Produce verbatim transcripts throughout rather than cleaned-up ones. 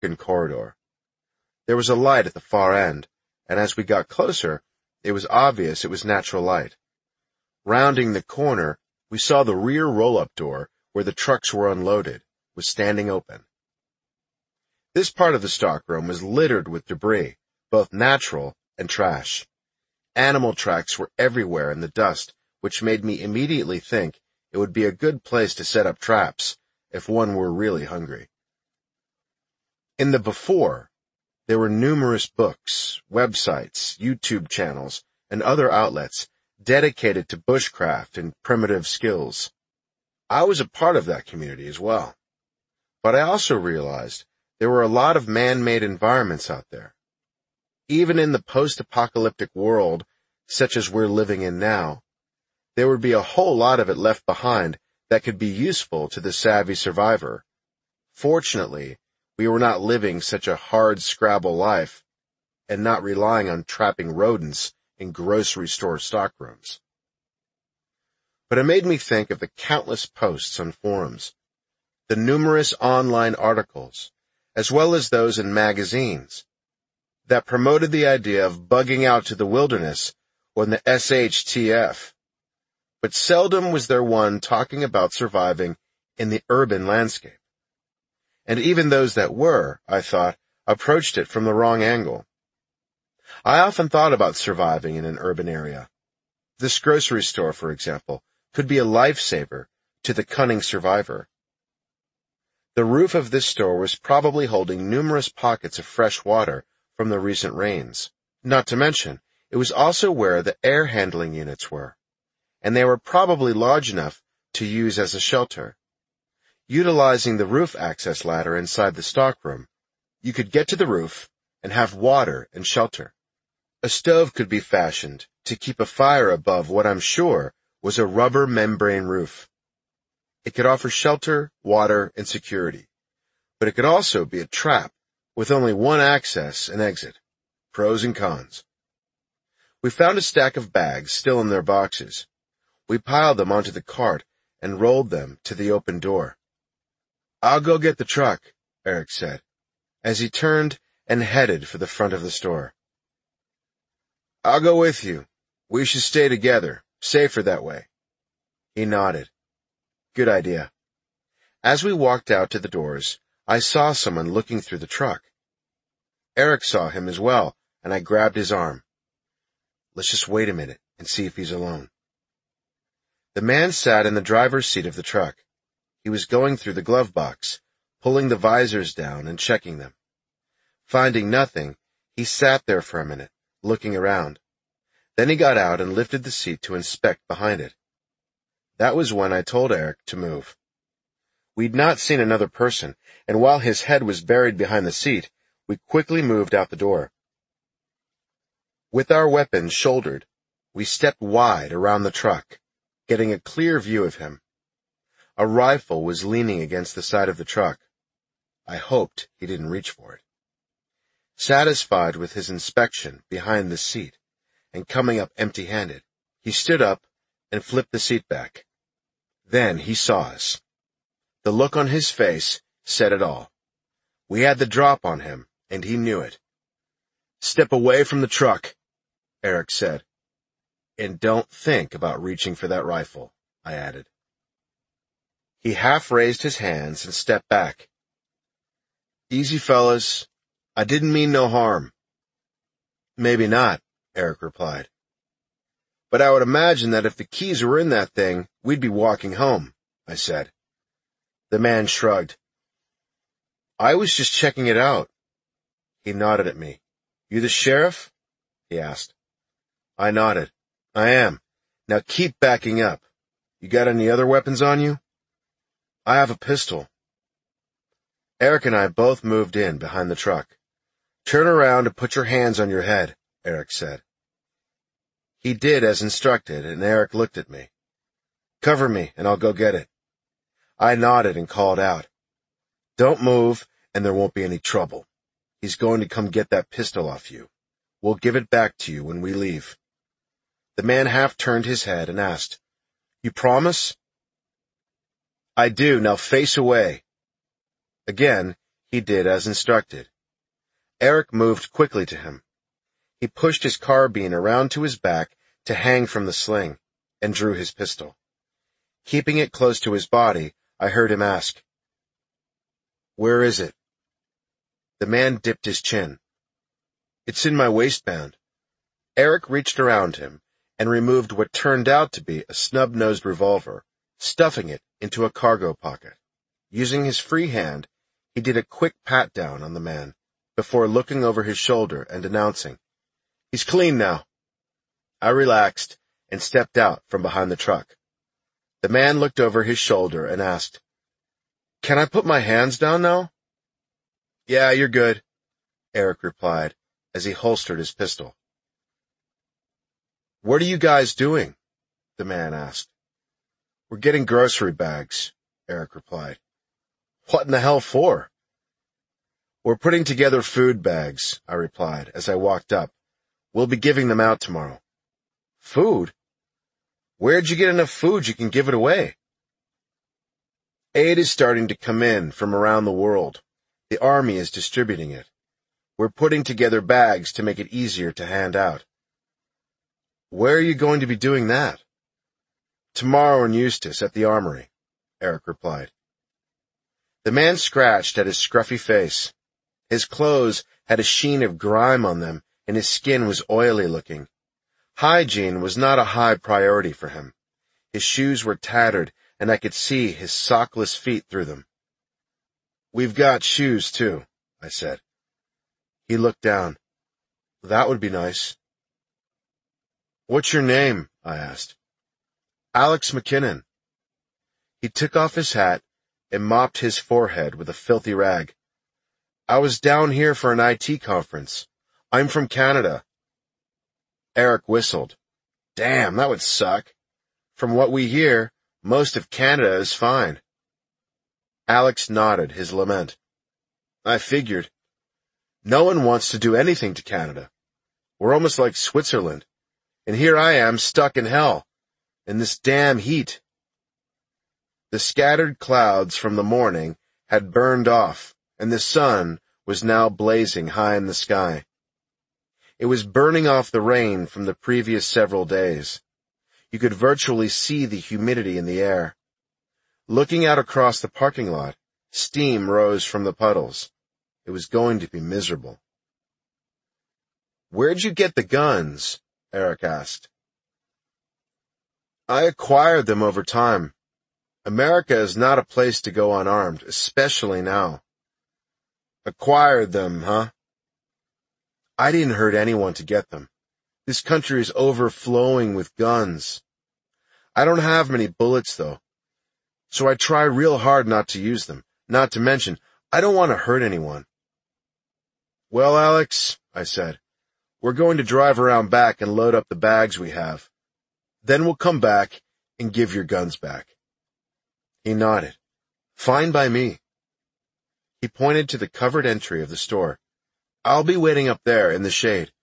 darkened corridor. There was a light at the far end, and as we got closer, it was obvious it was natural light. Rounding the corner, we saw the rear roll-up door, where the trucks were unloaded, was standing open. This part of the stockroom was littered with debris, both natural and trash. Animal tracks were everywhere in the dust, which made me immediately think it would be a good place to set up traps if one were really hungry. In the before, there were numerous books, websites, YouTube channels, and other outlets dedicated to bushcraft and primitive skills. I was a part of that community as well. But I also realized there were a lot of man-made environments out there. Even in the post-apocalyptic world, such as we're living in now, there would be a whole lot of it left behind that could be useful to the savvy survivor. Fortunately, we were not living such a hard scrabble life and not relying on trapping rodents in grocery store stockrooms. But it made me think of the countless posts on forums, the numerous online articles, as well as those in magazines, that promoted the idea of bugging out to the wilderness or in the S H T F. But seldom was there one talking about surviving in the urban landscape. And even those that were, I thought, approached it from the wrong angle. I often thought about surviving in an urban area. This grocery store, for example, could be a lifesaver to the cunning survivor. The roof of this store was probably holding numerous pockets of fresh water from the recent rains. Not to mention, it was also where the air handling units were, and they were probably large enough to use as a shelter. Utilizing the roof access ladder inside the stockroom, you could get to the roof and have water and shelter. A stove could be fashioned to keep a fire above what I'm sure was a rubber membrane roof. It could offer shelter, water, and security, but it could also be a trap with only one access and exit. Pros and cons. We found a stack of bags still in their boxes. We piled them onto the cart and rolled them to the open door. "I'll go get the truck," Eric said, as he turned and headed for the front of the store. "I'll go with you. We should stay together. Safer that way." He nodded. Good idea. As we walked out to the doors, I saw someone looking through the truck. Eric saw him as well, and I grabbed his arm. "Let's just wait a minute and see if he's alone." The man sat in the driver's seat of the truck. He was going through the glove box, pulling the visors down and checking them. Finding nothing, he sat there for a minute, looking around. Then he got out and lifted the seat to inspect behind it. That was when I told Eric to move. We'd not seen another person, and while his head was buried behind the seat, we quickly moved out the door. With our weapons shouldered, we stepped wide around the truck, getting a clear view of him. A rifle was leaning against the side of the truck. I hoped he didn't reach for it. Satisfied with his inspection behind the seat and coming up empty-handed, he stood up and flipped the seat back. Then he saw us. The look on his face said it all. We had the drop on him, and he knew it. "Step away from the truck," Eric said. "And don't think about reaching for that rifle," I added. He half raised his hands and stepped back. "Easy, fellas. I didn't mean no harm." "Maybe not," Eric replied. "But I would imagine that if the keys were in that thing, we'd be walking home," I said. The man shrugged. "I was just checking it out." He nodded at me. "You the sheriff?" he asked. I nodded. "I am. Now keep backing up. You got any other weapons on you?" "I have a pistol." Eric and I both moved in behind the truck. "Turn around and put your hands on your head," Eric said. He did as instructed, and Eric looked at me. "Cover me, and I'll go get it." I nodded and called out, "Don't move, and there won't be any trouble. He's going to come get that pistol off you. We'll give it back to you when we leave." The man half turned his head and asked, "You promise?" "I do. Now face away." Again, He did as instructed. Eric moved quickly to him. He pushed his carbine around to his back to hang from the sling, and drew his pistol. Keeping it close to his body, I heard him ask, "Where is it?" The man dipped his chin. "It's in my waistband." Eric reached around him and removed what turned out to be a snub-nosed revolver, stuffing it into a cargo pocket. Using his free hand, he did a quick pat-down on the man, before looking over his shoulder and announcing, "He's clean now." I relaxed and stepped out from behind the truck. The man looked over his shoulder and asked, "Can I put my hands down now?" "Yeah, you're good," Eric replied as he holstered his pistol. "What are you guys doing?" the man asked. "We're getting grocery bags," Eric replied. "What in the hell for?" "We're putting together food bags," I replied as I walked up. "We'll be giving them out tomorrow." "Food? Where'd you get enough food you can give it away?" "Aid is starting to come in from around the world. The army is distributing it. We're putting together bags to make it easier to hand out." "Where are you going to be doing that?" "Tomorrow in Eustis at the armory," Eric replied. The man scratched at his scruffy face. His clothes had a sheen of grime on them, and his skin was oily looking. Hygiene was not a high priority for him. His shoes were tattered, and I could see his sockless feet through them. "We've got shoes, too," I said. He looked down. "That would be nice." "What's your name?" I asked. "Alex McKinnon." He took off his hat and mopped his forehead with a filthy rag. "I was down here for an I T conference. I'm from Canada." Eric whistled. "Damn, that would suck. From what we hear, most of Canada is fine." Alex nodded his lament. "I figured. No one wants to do anything to Canada. We're almost like Switzerland. And here I am stuck in hell, in this damn heat." The scattered clouds from the morning had burned off, and the sun was now blazing high in the sky. It was burning off the rain from the previous several days. You could virtually see the humidity in the air. Looking out across the parking lot, steam rose from the puddles. It was going to be miserable. "Where'd you get the guns?" Eric asked. "I acquired them over time. America is not a place to go unarmed, especially now." "Acquired them, huh?" "I didn't hurt anyone to get them. This country is overflowing with guns. I don't have many bullets, though, so I try real hard not to use them. Not to mention, I don't want to hurt anyone." "Well, Alex," I said, "we're going to drive around back and load up the bags we have. Then we'll come back and give your guns back." He nodded. "Fine by me." He pointed to the covered entry of the store. "I'll be waiting up there in the shade."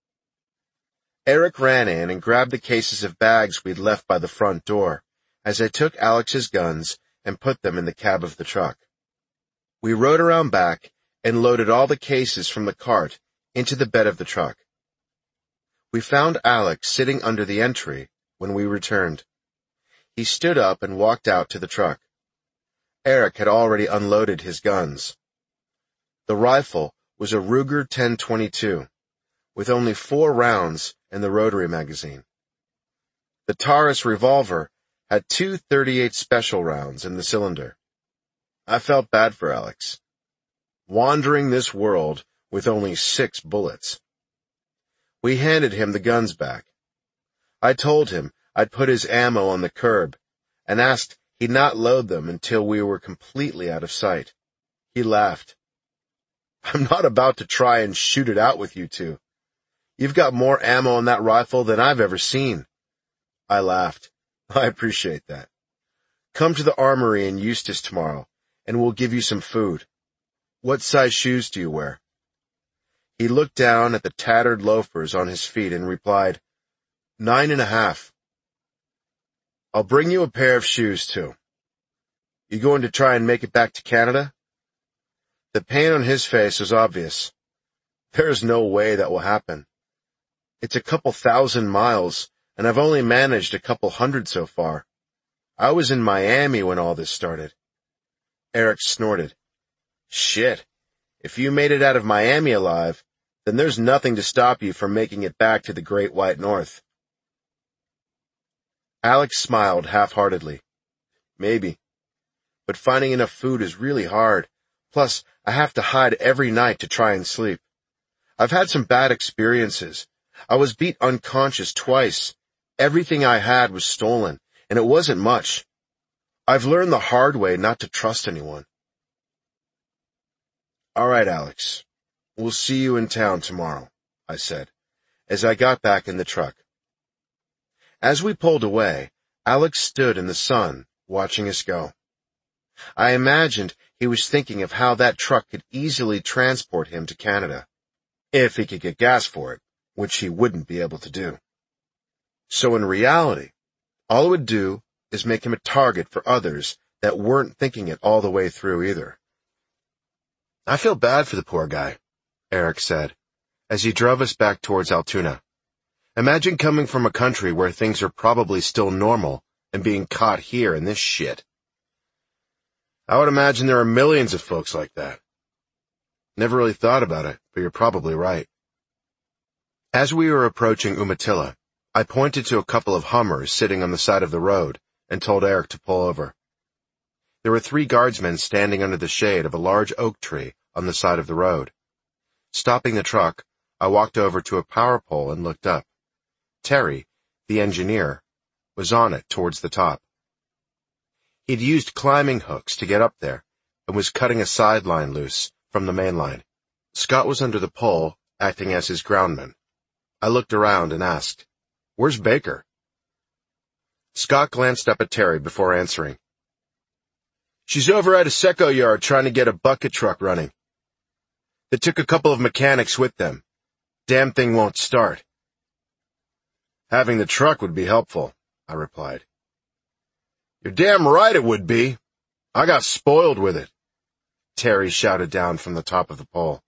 Eric ran in and grabbed the cases of bags we'd left by the front door, as I took Alex's guns and put them in the cab of the truck. We rode around back and loaded all the cases from the cart into the bed of the truck. We found Alex sitting under the entry when we returned. He stood up and walked out to the truck. Eric had already unloaded his guns. The rifle was a Ruger ten twenty-two, with only four rounds in the rotary magazine. The Taurus revolver had two thirty-eight special rounds in the cylinder. I felt bad for Alex, wandering this world with only six bullets. We handed him the guns back. I told him I'd put his ammo on the curb and asked he not load them until we were completely out of sight. He laughed. "I'm not about to try and shoot it out with you two. You've got more ammo on that rifle than I've ever seen." I laughed. "I appreciate that. Come to the armory in Eustis tomorrow, and we'll give you some food. What size shoes do you wear?" He looked down at the tattered loafers on his feet and replied, Nine and a half. "I'll bring you a pair of shoes, too. You going to try and make it back to Canada?" The pain on his face was obvious. There's no way that will happen. It's a couple thousand miles, and I've only managed a couple hundred so far. I was in Miami when all this started. Eric snorted. Shit. If you made it out of Miami alive, then there's nothing to stop you from making it back to the Great White North. Alex smiled half-heartedly. Maybe. But finding enough food is really hard. Plus, I have to hide every night to try and sleep. I've had some bad experiences. I was beat unconscious twice. Everything I had was stolen, and it wasn't much. I've learned the hard way not to trust anyone. All right, Alex. We'll see you in town tomorrow, I said, as I got back in the truck. As we pulled away, Alex stood in the sun, watching us go. I imagined he was thinking of how that truck could easily transport him to Canada, if he could get gas for it, which he wouldn't be able to do. So in reality, all it would do is make him a target for others that weren't thinking it all the way through either. I feel bad for the poor guy, Eric said, as he drove us back towards Altoona. Imagine coming from a country where things are probably still normal and being caught here in this shit. I would imagine there are millions of folks like that. Never really thought about it, but you're probably right. As we were approaching Umatilla, I pointed to a couple of Hummers sitting on the side of the road and told Eric to pull over. There were three guardsmen standing under the shade of a large oak tree on the side of the road. Stopping the truck, I walked over to a power pole and looked up. Terry, the engineer, was on it towards the top. He'd used climbing hooks to get up there and was cutting a sideline loose from the main line. Scott was under the pole, acting as his groundman. I looked around and asked, "Where's Baker?" Scott glanced up at Terry before answering. "She's over at a Seco yard trying to get a bucket truck running. They took a couple of mechanics with them. Damn thing won't start." "Having the truck would be helpful," I replied. "You're damn right it would be. I got spoiled with it," Terry shouted down from the top of the pole.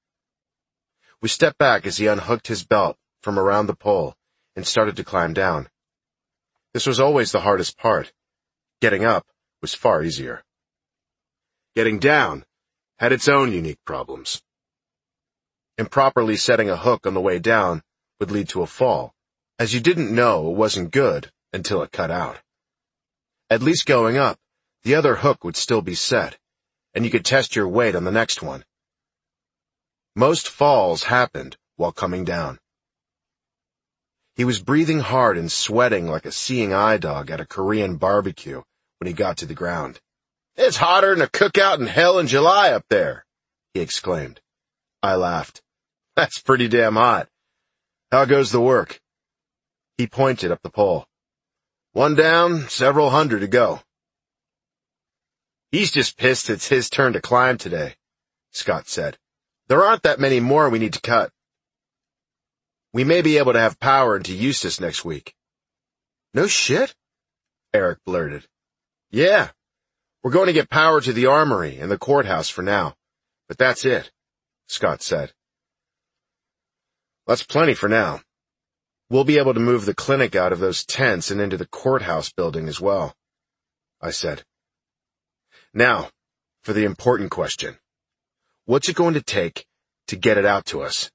We stepped back as he unhooked his belt from around the pole and started to climb down. This was always the hardest part. Getting up was far easier. Getting down had its own unique problems. Improperly setting a hook on the way down would lead to a fall, as you didn't know it wasn't good until it cut out. At least going up, the other hook would still be set, and you could test your weight on the next one. Most falls happened while coming down. He was breathing hard and sweating like a seeing eye dog at a Korean barbecue when he got to the ground. "It's hotter than a cookout in hell in July up there," he exclaimed. I laughed. "That's pretty damn hot. How goes the work?" He pointed up the pole. "One down, several hundred to go." "He's just pissed it's his turn to climb today," Scott said. "There aren't that many more we need to cut. We may be able to have power into Eustis next week." "No shit?" Eric blurted. "Yeah. We're going to get power to the armory and the courthouse for now. But that's it," Scott said. "That's plenty for now. We'll be able to move the clinic out of those tents and into the courthouse building as well," I said. "Now, for the important question. What's it going to take to get it out to us?"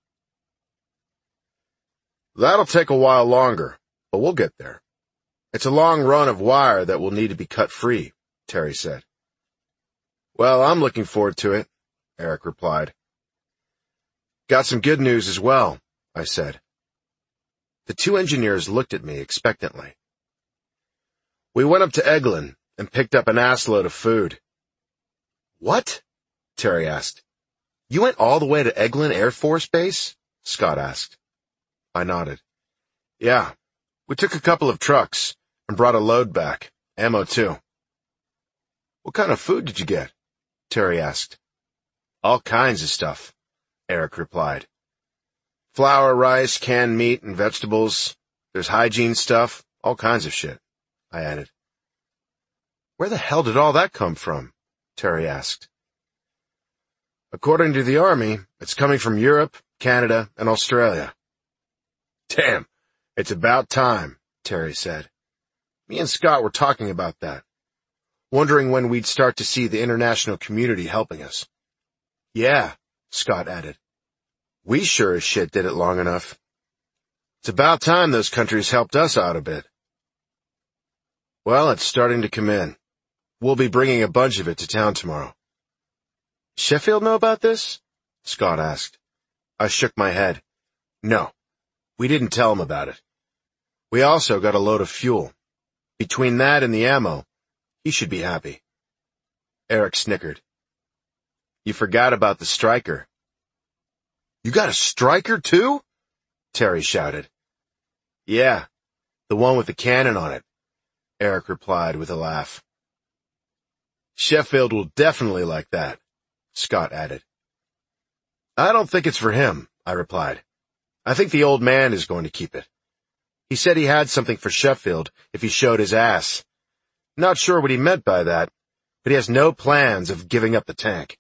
"That'll take a while longer, but we'll get there. It's a long run of wire that will need to be cut free," Terry said. "Well, I'm looking forward to it," Eric replied. "Got some good news as well," I said. The two engineers looked at me expectantly. "We went up to Eglin and picked up an assload of food." "What?" Terry asked. "You went all the way to Eglin Air Force Base?" Scott asked. I nodded. "Yeah, we took a couple of trucks and brought a load back, ammo too." "What kind of food did you get?" Terry asked. "All kinds of stuff," Eric replied. "Flour, rice, canned meat, and vegetables. There's hygiene stuff, all kinds of shit," I added. "Where the hell did all that come from?" Terry asked. According to the Army, it's coming from Europe, Canada, and Australia. Damn, it's about time, Terry said. Me and Scott were talking about that, wondering when we'd start to see the international community helping us. Yeah, Scott added. We sure as shit did it long enough. It's about time those countries helped us out a bit. Well, it's starting to come in. We'll be bringing a bunch of it to town tomorrow. Sheffield know about this? Scott asked. I shook my head. No, we didn't tell him about it. We also got a load of fuel. Between that and the ammo, he should be happy. Eric snickered. You forgot about the Striker. You got a Striker too? Terry shouted. Yeah, the one with the cannon on it, Eric replied with a laugh. Sheffield will definitely like that, Scott added. I don't think it's for him, I replied. I think the old man is going to keep it. He said he had something for Sheffield if he showed his ass. Not sure what he meant by that, but he has no plans of giving up the tank.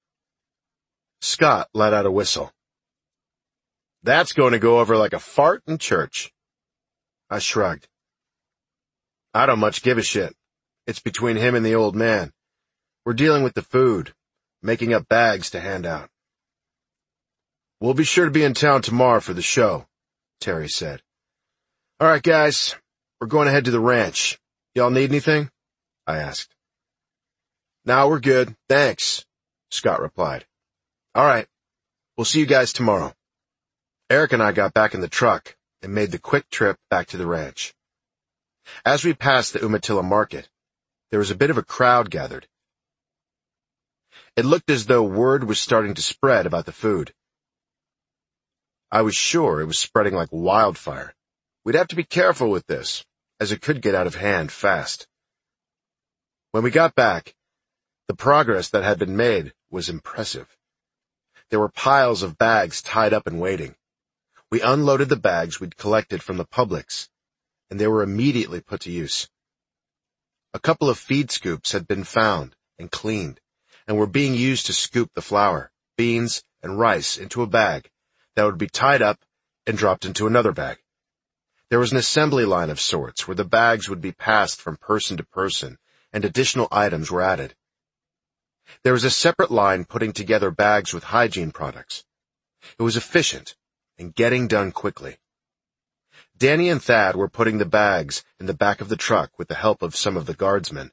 Scott let out a whistle. That's going to go over like a fart in church. I shrugged. I don't much give a shit. It's between him and the old man. We're dealing with the food, making up bags to hand out. We'll be sure to be in town tomorrow for the show, Terry said. All right, guys, we're going to head to the ranch. Y'all need anything? I asked. No, we're good. Thanks, Scott replied. All right, we'll see you guys tomorrow. Eric and I got back in the truck and made the quick trip back to the ranch. As we passed the Umatilla market, there was a bit of a crowd gathered. It looked as though word was starting to spread about the food. I was sure it was spreading like wildfire. We'd have to be careful with this, as it could get out of hand fast. When we got back, the progress that had been made was impressive. There were piles of bags tied up and waiting. We unloaded the bags we'd collected from the Publix, and they were immediately put to use. A couple of feed scoops had been found and cleaned, and were being used to scoop the flour, beans, and rice into a bag that would be tied up and dropped into another bag. There was an assembly line of sorts where the bags would be passed from person to person, and additional items were added. There was a separate line putting together bags with hygiene products. It was efficient and getting done quickly. Danny and Thad were putting the bags in the back of the truck with the help of some of the guardsmen.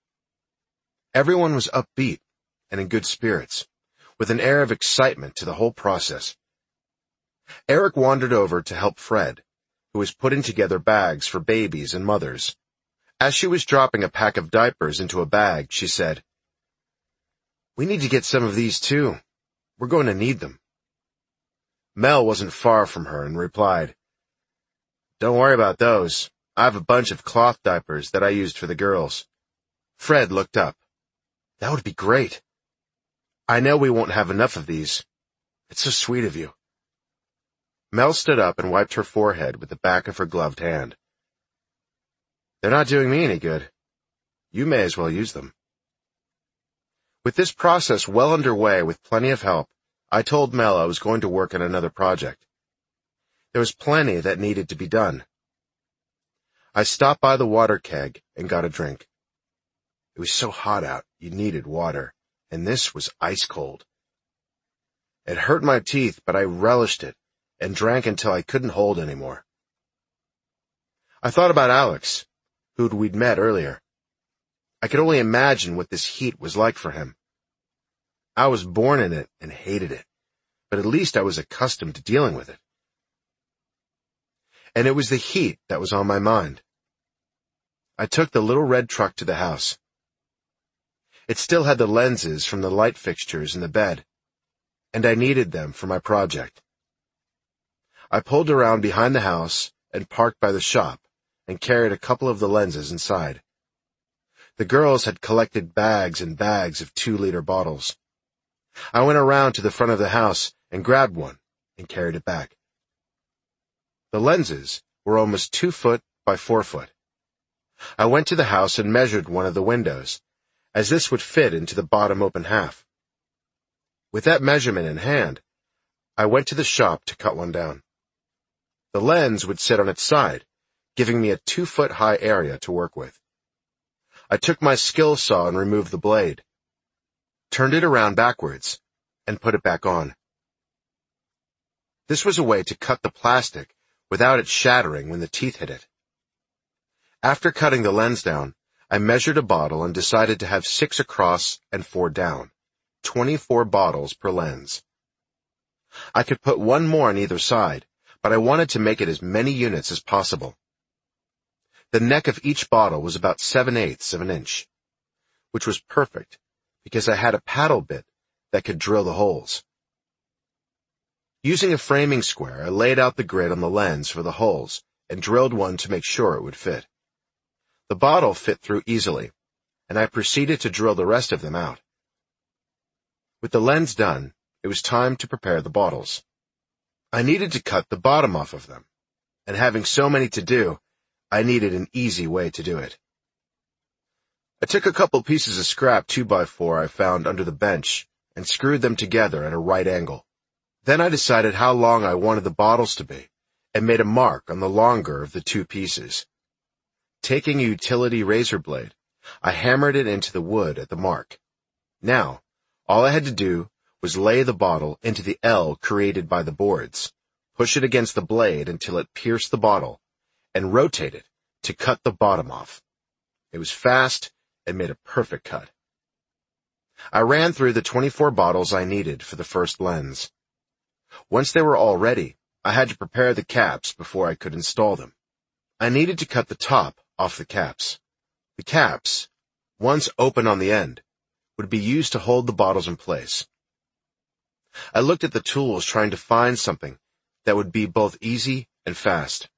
Everyone was upbeat and in good spirits, with an air of excitement to the whole process. Eric wandered over to help Fred, who was putting together bags for babies and mothers. As she was dropping a pack of diapers into a bag, she said, "We need to get some of these too. We're going to need them." Mel wasn't far from her and replied, "Don't worry about those. I have a bunch of cloth diapers that I used for the girls." Fred looked up. "That would be great. I know we won't have enough of these. It's so sweet of you." Mel stood up and wiped her forehead with the back of her gloved hand. "They're not doing me any good. You may as well use them." With this process well underway with plenty of help, I told Mel I was going to work on another project. There was plenty that needed to be done. I stopped by the water keg and got a drink. It was so hot out, you needed water, and this was ice cold. It hurt my teeth, but I relished it and drank until I couldn't hold anymore. I thought about Alex, who we'd met earlier. I could only imagine what this heat was like for him. I was born in it and hated it, but at least I was accustomed to dealing with it. And it was the heat that was on my mind. I took the little red truck to the house. It still had the lenses from the light fixtures in the bed, and I needed them for my project. I pulled around behind the house and parked by the shop and carried a couple of the lenses inside. The girls had collected bags and bags of two-liter bottles. I went around to the front of the house and grabbed one and carried it back. The lenses were almost two foot by four foot. I went to the house and measured one of the windows, as this would fit into the bottom open half. With that measurement in hand, I went to the shop to cut one down. The lens would sit on its side, giving me a two-foot-high area to work with. I took my skill saw and removed the blade, turned it around backwards, and put it back on. This was a way to cut the plastic without it shattering when the teeth hit it. After cutting the lens down, I measured a bottle and decided to have six across and four down, twenty-four bottles per lens. I could put one more on either side, but I wanted to make it as many units as possible. The neck of each bottle was about seven-eighths of an inch, which was perfect because I had a paddle bit that could drill the holes. Using a framing square, I laid out the grid on the lens for the holes and drilled one to make sure it would fit. The bottle fit through easily, and I proceeded to drill the rest of them out. With the lens done, it was time to prepare the bottles. I needed to cut the bottom off of them, and having so many to do, I needed an easy way to do it. I took a couple pieces of scrap two by four I found under the bench and screwed them together at a right angle. Then I decided how long I wanted the bottles to be and made a mark on the longer of the two pieces. Taking a utility razor blade, I hammered it into the wood at the mark. Now, all I had to do was lay the bottle into the L created by the boards, push it against the blade until it pierced the bottle, and rotate it to cut the bottom off. It was fast and made a perfect cut. I ran through the twenty-four bottles I needed for the first lens. Once they were all ready, I had to prepare the caps before I could install them. I needed to cut the top off the caps. The caps, once open on the end, would be used to hold the bottles in place. I looked at the tools trying to find something that would be both easy and fast.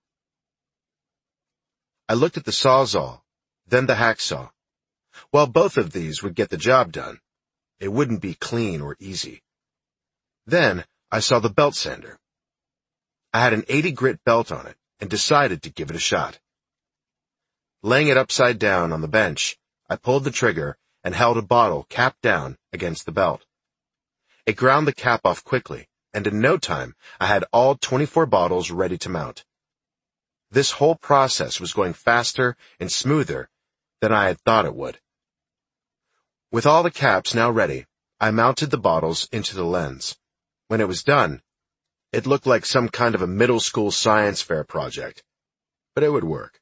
I looked at the Sawzall, then the hacksaw. While both of these would get the job done, it wouldn't be clean or easy. Then I saw the belt sander. I had an eighty grit belt on it and decided to give it a shot. Laying it upside down on the bench, I pulled the trigger and held a bottle cap down against the belt. It ground the cap off quickly, and in no time I had all twenty-four bottles ready to mount. This whole process was going faster and smoother than I had thought it would. With all the caps now ready, I mounted the bottles into the lens. When it was done, it looked like some kind of a middle school science fair project, but it would work.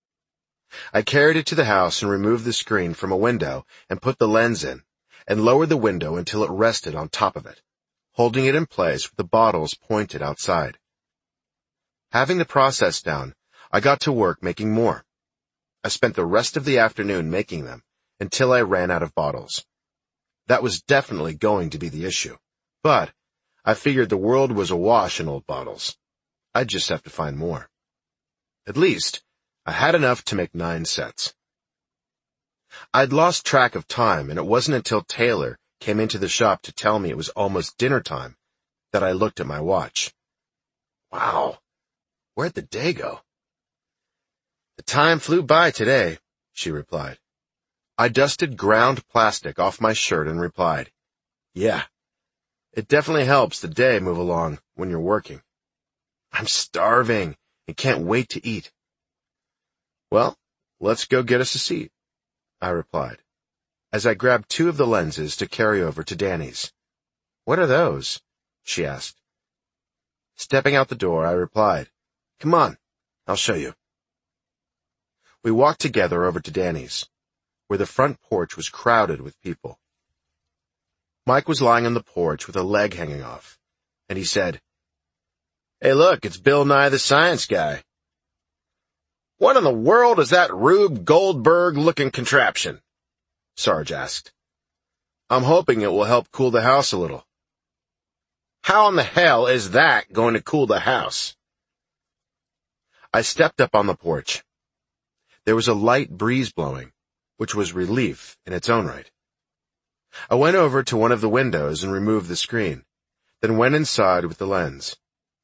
I carried it to the house and removed the screen from a window and put the lens in, and lowered the window until it rested on top of it, holding it in place with the bottles pointed outside. Having the process down, I got to work making more. I spent the rest of the afternoon making them until I ran out of bottles. That was definitely going to be the issue, but I figured the world was awash in old bottles. I'd just have to find more. At least, I had enough to make nine sets. I'd lost track of time, and it wasn't until Taylor came into the shop to tell me it was almost dinner time that I looked at my watch. Wow, where'd the day go? The time flew by today, she replied. I dusted ground plastic off my shirt and replied, yeah, it definitely helps the day move along when you're working. I'm starving and can't wait to eat. Well, let's go get us a seat, I replied, as I grabbed two of the lenses to carry over to Danny's. What are those? She asked. Stepping out the door, I replied, come on, I'll show you. We walked together over to Danny's, where the front porch was crowded with people. Mike was lying on the porch with a leg hanging off, and he said, Hey, look, it's Bill Nye the Science Guy. What in the world is that Rube Goldberg-looking contraption? Sarge asked. I'm hoping it will help cool the house a little. How in the hell is that going to cool the house? I stepped up on the porch. There was a light breeze blowing, which was relief in its own right. I went over to one of the windows and removed the screen, then went inside with the lens.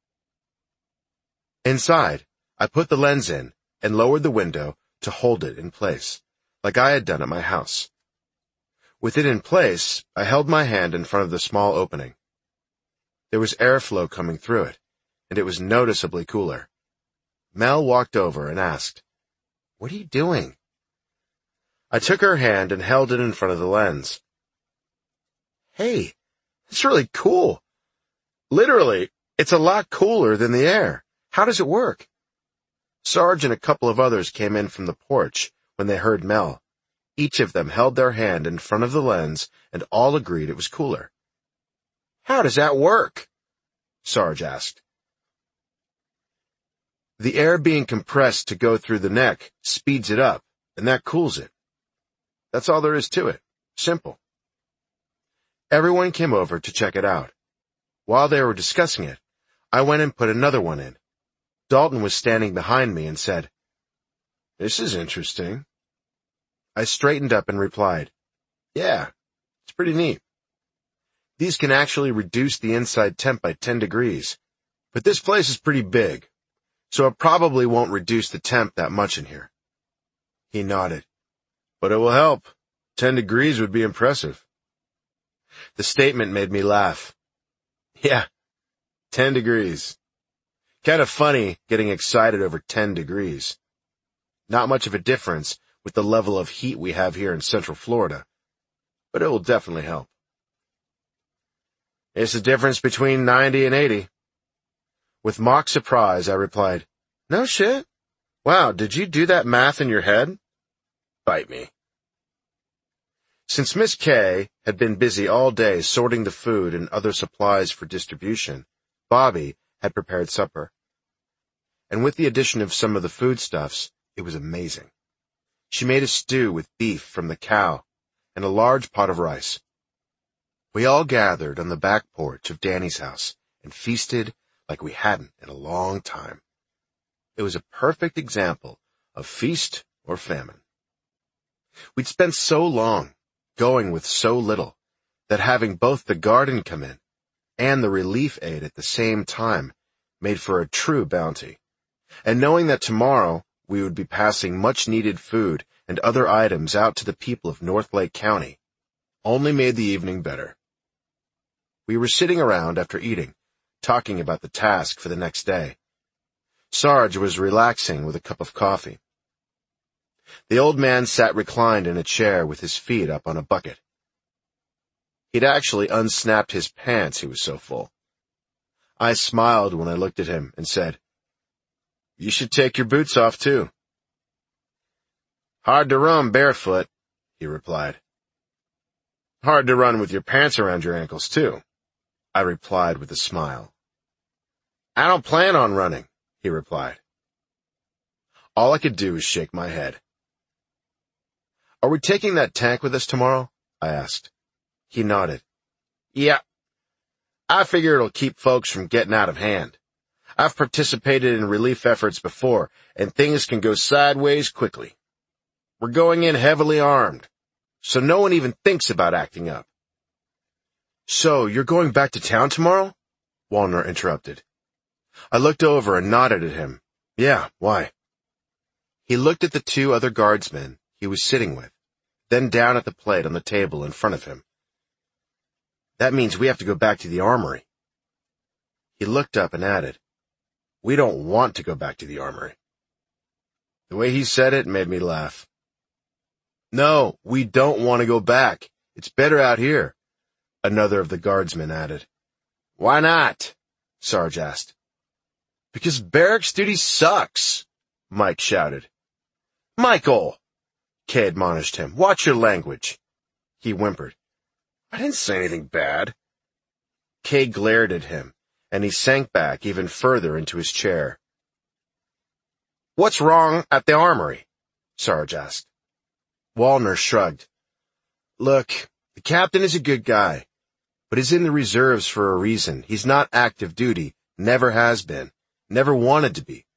Inside, I put the lens in and lowered the window to hold it in place, like I had done at my house. With it in place, I held my hand in front of the small opening. There was airflow coming through it, and it was noticeably cooler. Mel walked over and asked, "What are you doing?" I took her hand and held it in front of the lens. "Hey, it's really cool. Literally, it's a lot cooler than the air. How does it work?" Sarge and a couple of others came in from the porch when they heard Mel. Each of them held their hand in front of the lens, and all agreed it was cooler. "How does that work?" Sarge asked. "The air being compressed to go through the neck speeds it up, and that cools it. That's all there is to it. Simple." Everyone came over to check it out. While they were discussing it, I went and put another one in. Dalton was standing behind me and said, "This is interesting." I straightened up and replied, "Yeah, it's pretty neat. These can actually reduce the inside temp by ten degrees, but this place is pretty big, so it probably won't reduce the temp that much in here." He nodded. "But it will help. Ten degrees would be impressive." The statement made me laugh. Yeah, ten degrees. Kind of funny getting excited over ten degrees. Not much of a difference with the level of heat we have here in Central Florida, but it will definitely help. "It's the difference between ninety and eighty. With mock surprise, I replied, "No shit? Wow, did you do that math in your head?" Bite me. Since Miss Kay had been busy all day sorting the food and other supplies for distribution, Bobby had prepared supper. And with the addition of some of the foodstuffs, it was amazing. She made a stew with beef from the cow and a large pot of rice. We all gathered on the back porch of Danny's house and feasted like we hadn't in a long time. It was a perfect example of feast or famine. We'd spent so long going with so little that having both the garden come in and the relief aid at the same time made for a true bounty. And knowing that tomorrow we would be passing much-needed food and other items out to the people of North Lake County only made the evening better. We were sitting around after eating, talking about the task for the next day. Sarge was relaxing with a cup of coffee. The old man sat reclined in a chair with his feet up on a bucket. He'd actually unsnapped his pants, he was so full. I smiled when I looked at him and said, "You should take your boots off, too." "Hard to run barefoot," he replied. "Hard to run with your pants around your ankles, too," I replied with a smile. "I don't plan on running," he replied. All I could do was shake my head. "Are we taking that tank with us tomorrow?" I asked. He nodded. "Yeah. I figure it'll keep folks from getting out of hand. I've participated in relief efforts before, and things can go sideways quickly. We're going in heavily armed, so no one even thinks about acting up." "So you're going back to town tomorrow?" Wallner interrupted. I looked over and nodded at him. "Yeah, why?" He looked at the two other guardsmen he was sitting with, then down at the plate on the table in front of him. "That means we have to go back to the armory." He looked up and added, "We don't want to go back to the armory." The way he said it made me laugh. "No, we don't want to go back. It's better out here," another of the guardsmen added. "Why not?" Sarge asked. "Because barracks duty sucks," Mike shouted. "Michael!" Kay admonished him. "Watch your language." He whimpered. "I didn't say anything bad." Kay glared at him, and he sank back even further into his chair. "What's wrong at the armory?" Sarge asked. Wallner shrugged. "Look, the captain is a good guy, but he's in the reserves for a reason. He's not active duty, never has been, never wanted to be."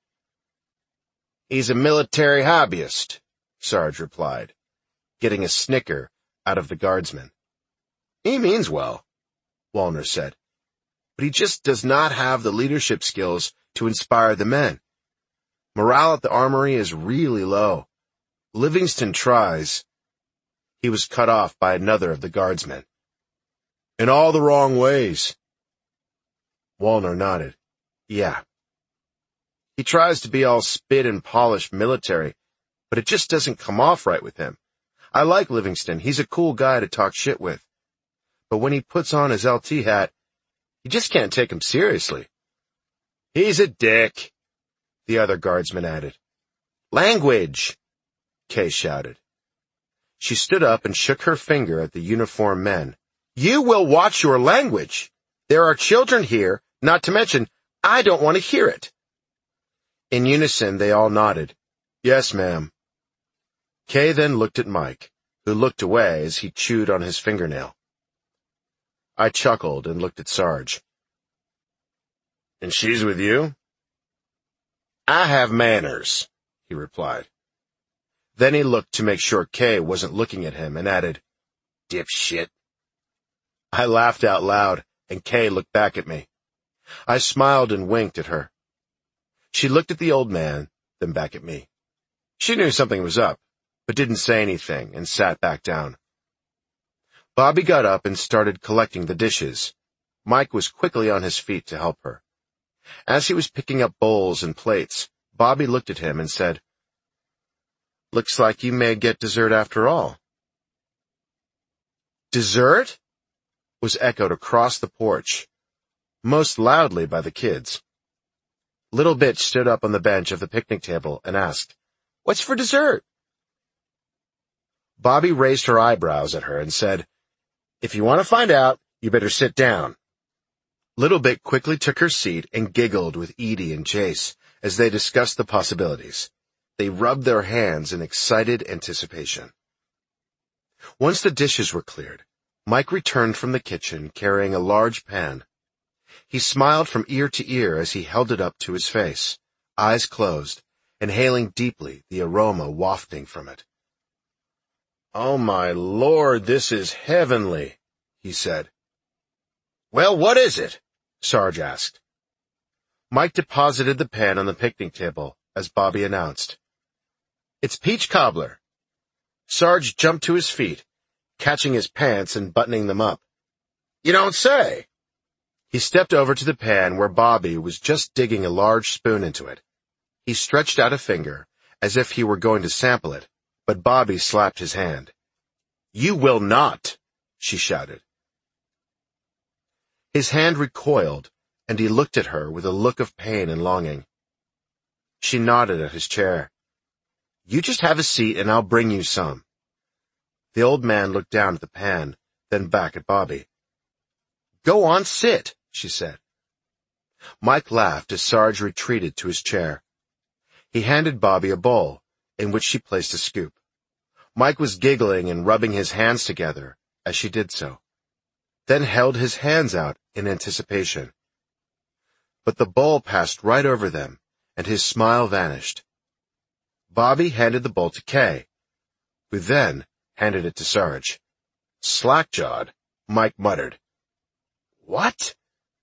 "He's a military hobbyist," Sarge replied, getting a snicker out of the guardsman. "He means well," Wallner said, "but he just does not have the leadership skills to inspire the men. Morale at the armory is really low. Livingston tries." He was cut off by another of the guardsmen. In all the wrong ways. Wallner nodded. Yeah. He tries to be all spit and polished military, but it just doesn't come off right with him. I like Livingston. He's a cool guy to talk shit with. But when he puts on his L T hat, you just can't take him seriously. He's a dick, the other guardsman added. Language, Kay shouted. She stood up and shook her finger at the uniformed men. You will watch your language. There are children here, not to mention, I don't want to hear it. In unison, they all nodded. Yes, ma'am. Kay then looked at Mike, who looked away as he chewed on his fingernail. I chuckled and looked at Sarge. And she's with you? I have manners, he replied. Then he looked to make sure Kay wasn't looking at him and added, dipshit. I laughed out loud, and Kay looked back at me. I smiled and winked at her. She looked at the old man, then back at me. She knew something was up, but didn't say anything and sat back down. Bobby got up and started collecting the dishes. Mike was quickly on his feet to help her. As he was picking up bowls and plates, Bobby looked at him and said, Looks like you may get dessert after all. Dessert? Was echoed across the porch, most loudly by the kids. Little Bitch stood up on the bench of the picnic table and asked, What's for dessert? Bobby raised her eyebrows at her and said, If you want to find out, you better sit down. Little Bit quickly took her seat and giggled with Edie and Chase as they discussed the possibilities. They rubbed their hands in excited anticipation. Once the dishes were cleared, Mike returned from the kitchen carrying a large pan. He smiled from ear to ear as he held it up to his face, eyes closed, inhaling deeply the aroma wafting from it. Oh, my Lord, this is heavenly, he said. Well, what is it? Sarge asked. Mike deposited the pan on the picnic table as Bobby announced. It's peach cobbler. Sarge jumped to his feet, catching his pants and buttoning them up. You don't say. He stepped over to the pan where Bobby was just digging a large spoon into it. He stretched out a finger as if he were going to sample it, but Bobby slapped his hand. You will not, she shouted. His hand recoiled, and he looked at her with a look of pain and longing. She nodded at his chair. You just have a seat and I'll bring you some. The old man looked down at the pan, then back at Bobby. Go on, sit, she said. Mike laughed as Sarge retreated to his chair. He handed Bobby a bowl, in which she placed a scoop. Mike was giggling and rubbing his hands together as she did so, then held his hands out in anticipation. But the bowl passed right over them, and his smile vanished. Bobby handed the bowl to Kay, who then handed it to Sarge. Slack-jawed, Mike muttered, What?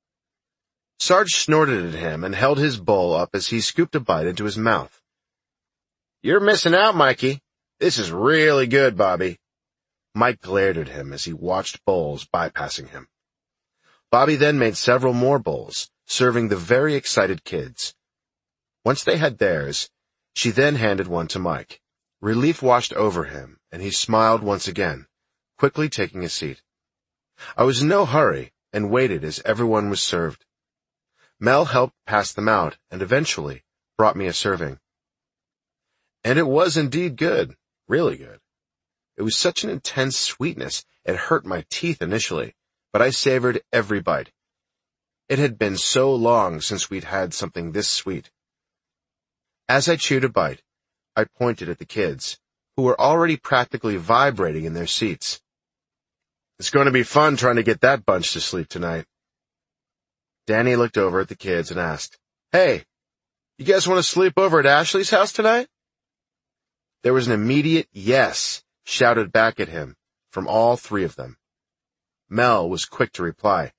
Sarge snorted at him and held his bowl up as he scooped a bite into his mouth. You're missing out, Mikey. This is really good, Bobby. Mike glared at him as he watched bowls bypassing him. Bobby then made several more bowls, serving the very excited kids. Once they had theirs, she then handed one to Mike. Relief washed over him, and he smiled once again, quickly taking a seat. I was in no hurry and waited as everyone was served. Mel helped pass them out and eventually brought me a serving. And it was indeed good, really good. It was such an intense sweetness, it hurt my teeth initially, but I savored every bite. It had been so long since we'd had something this sweet. As I chewed a bite, I pointed at the kids, who were already practically vibrating in their seats. It's going to be fun trying to get that bunch to sleep tonight. Danny looked over at the kids and asked, Hey, you guys want to sleep over at Ashley's house tonight? There was an immediate yes shouted back at him from all three of them. Mel was quick to reply,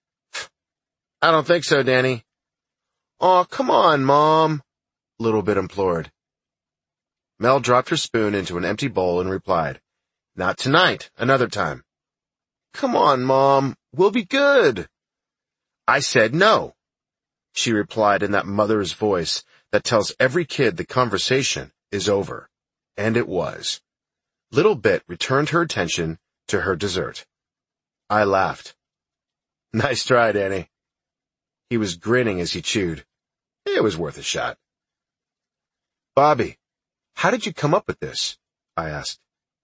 I don't think so, Danny. Aw, come on, Mom, Little Bit implored. Mel dropped her spoon into an empty bowl and replied, Not tonight, another time. Come on, Mom, we'll be good. I said no. She replied in that mother's voice that tells every kid the conversation is over. And it was. Little Bit returned her attention to her dessert. I laughed. Nice try, Danny. He was grinning as he chewed. It was worth a shot. Bobby, how did you come up with this? I asked.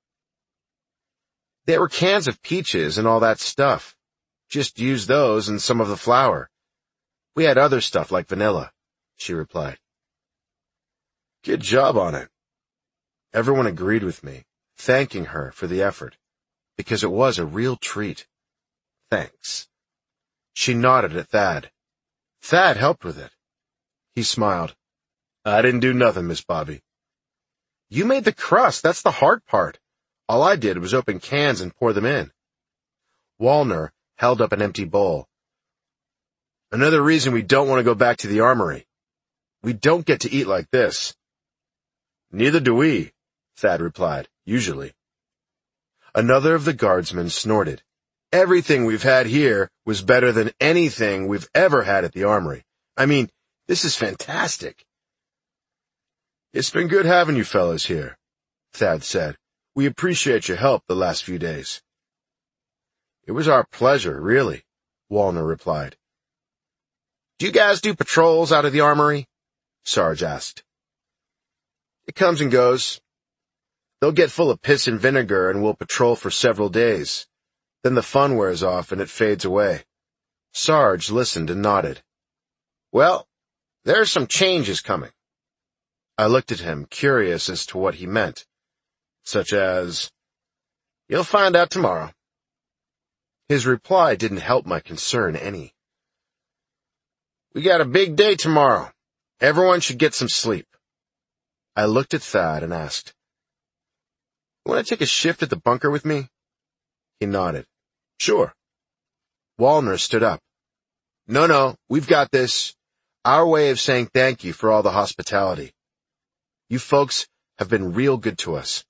There were cans of peaches and all that stuff. Just use those and some of the flour. We had other stuff like vanilla, she replied. Good job on it. Everyone agreed with me, thanking her for the effort, because it was a real treat. Thanks. She nodded at Thad. Thad helped with it. He smiled. I didn't do nothing, Miss Bobby. You made the crust. That's the hard part. All I did was open cans and pour them in. Wallner held up an empty bowl. Another reason we don't want to go back to the armory. We don't get to eat like this. Neither do we, Thad replied, usually. Another of the guardsmen snorted. Everything we've had here was better than anything we've ever had at the armory. I mean, this is fantastic. It's been good having you fellas here, Thad said. We appreciate your help the last few days. It was our pleasure, really, Wallner replied. Do you guys do patrols out of the armory? Sarge asked. It comes and goes. They'll get full of piss and vinegar and we'll patrol for several days. Then the fun wears off and it fades away. Sarge listened and nodded. Well, there are some changes coming. I looked at him, curious as to what he meant. Such as, you'll find out tomorrow. His reply didn't help my concern any. We got a big day tomorrow. Everyone should get some sleep. I looked at Thad and asked, You want to take a shift at the bunker with me? He nodded. Sure. Wallner stood up. No, no, we've got this. Our way of saying thank you for all the hospitality. You folks have been real good to us.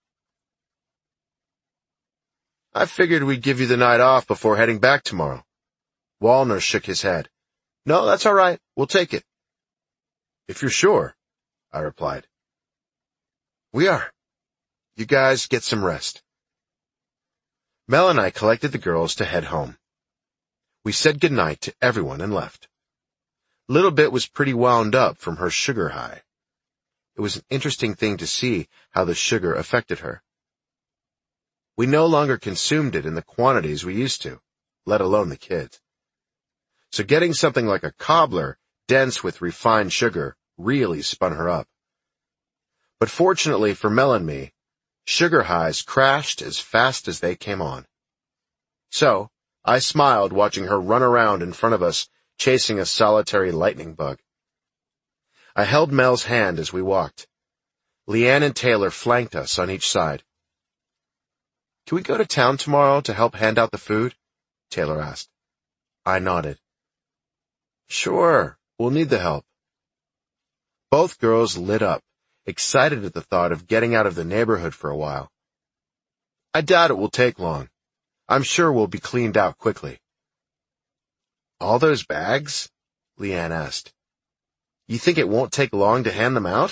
I figured we'd give you the night off before heading back tomorrow. Wallner shook his head. No, that's all right. We'll take it. If you're sure, I replied. We are. You guys get some rest. Mel and I collected the girls to head home. We said goodnight to everyone and left. Little Bit was pretty wound up from her sugar high. It was an interesting thing to see how the sugar affected her. We no longer consumed it in the quantities we used to, let alone the kids. So getting something like a cobbler dense with refined sugar really spun her up. But fortunately for Mel and me, sugar highs crashed as fast as they came on. So I smiled watching her run around in front of us, chasing a solitary lightning bug. I held Mel's hand as we walked. Leanne and Taylor flanked us on each side. Can we go to town tomorrow to help hand out the food? Taylor asked. I nodded. Sure, we'll need the help. Both girls lit up, excited at the thought of getting out of the neighborhood for a while. I doubt it will take long. I'm sure we'll be cleaned out quickly. All those bags? Leanne asked. You think it won't take long to hand them out?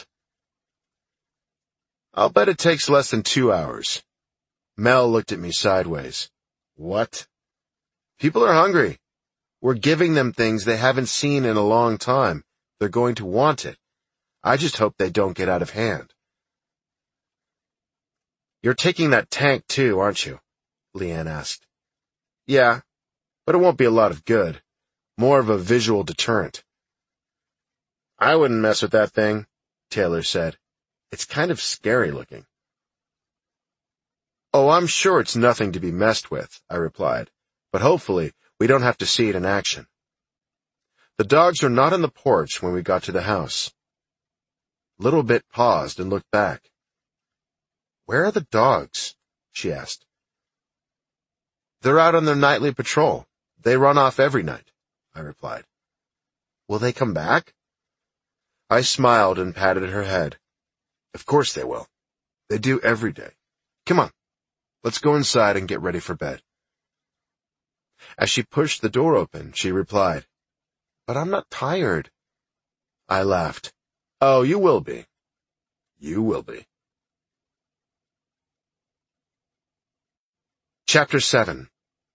I'll bet it takes less than two hours. Mel looked at me sideways. What? People are hungry. We're giving them things they haven't seen in a long time. They're going to want it. I just hope they don't get out of hand. You're taking that tank too, aren't you? Leanne asked. Yeah, but it won't be a lot of good. More of a visual deterrent. I wouldn't mess with that thing, Taylor said. It's kind of scary looking. Oh, I'm sure it's nothing to be messed with, I replied, but hopefully we don't have to see it in action. The dogs were not on the porch when we got to the house. Little Bit paused and looked back. Where are the dogs? She asked. They're out on their nightly patrol. They run off every night, I replied. Will they come back? I smiled and patted her head. Of course they will. They do every day. Come on, Let's go inside and get ready for bed." As she pushed the door open, she replied, "But I'm not tired." I laughed. "Oh, you will be. You will be." Chapter seven.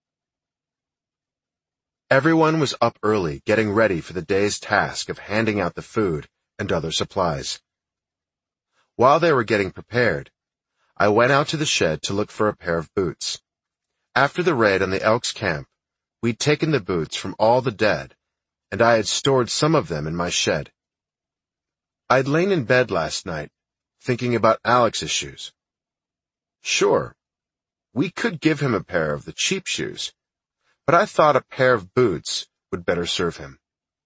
Everyone was up early, getting ready for the day's task of handing out the food and other supplies. While they were getting prepared, I went out to the shed to look for a pair of boots. After the raid on the Elks camp, we'd taken the boots from all the dead, and I had stored some of them in my shed. I'd lain in bed last night, thinking about Alex's shoes. Sure, we could give him a pair of the cheap shoes, but I thought a pair of boots would better serve him.